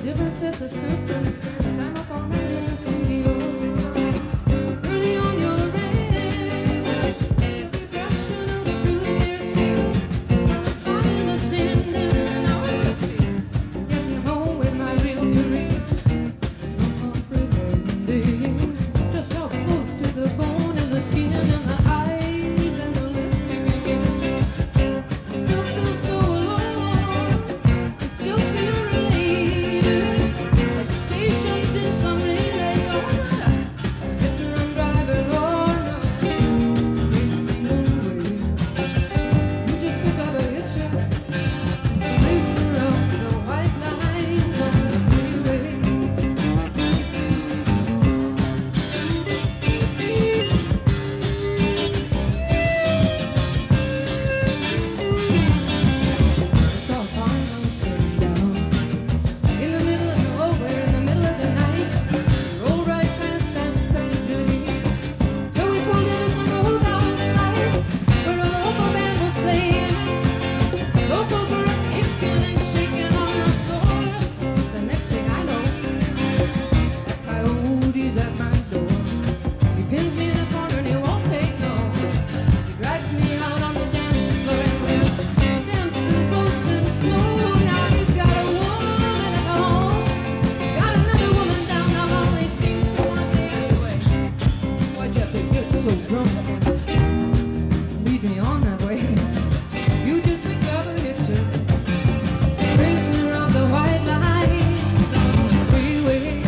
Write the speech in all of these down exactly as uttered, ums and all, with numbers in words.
different sets of circumstances. I'm up all night in the studios at night. Early on your range, the vibration of the root beer steel. While the sun is ascending and I'll just be getting home with my real career. There's no comprehending just how close to the bone and the skin and the eyes and the lips you can get. I still feel so alone. I still feel related. Like stations in some relay. Oh, yeah. Hit and run driver, oh no. Racing away. You just pick up a hitcher. Racing around the white lines on the freeway. I saw a farmhouse burned down in the middle of nowhere, in the middle of the night. Rolled right past that tragedy till we pulled into some roadhouse lights where a local band was playing. Locals were kicking and shaking on the floor. The next thing I know, that coyote's at my door. He pins me in the corner and he won't take no. He drags me out on the dance floor and we're dancing close and slow. Now he's got a woman at home. He's got another woman down the hall. He seems to want the answer way. Why'd you have to get so drunk and lead me on that way? You just picked up a hitcher, racing around the white lines on the freeway.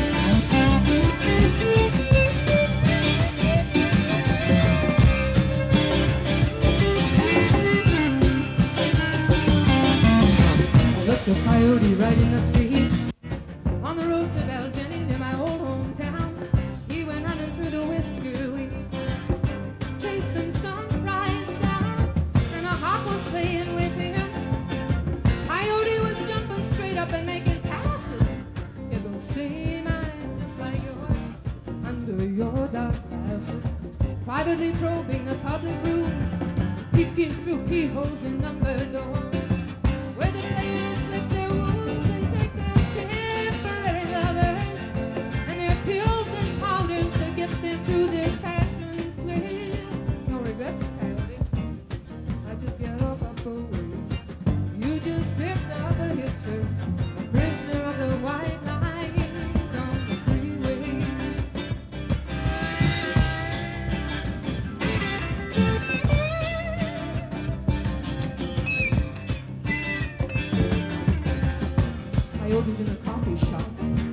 I looked a coyote right in the face on the road to Belgium near my old hometown. He went running through the whisker weed, chasing sunrise down, and a hawk was playing with him. Coyote was jumping straight up and making passes. You're gonna see my eyes just like yours under your dark glasses, privately probing the public rooms, peeking through keyholes in numbered doors, where the players lick their wounds and take their temporary lovers and their pills and powders to get them through this passion play. No regrets, Coyote. I just get up off the waves. You just picked up a hitcher, a prisoner of the white lines on the freeway. Coyote's in the coffee shop,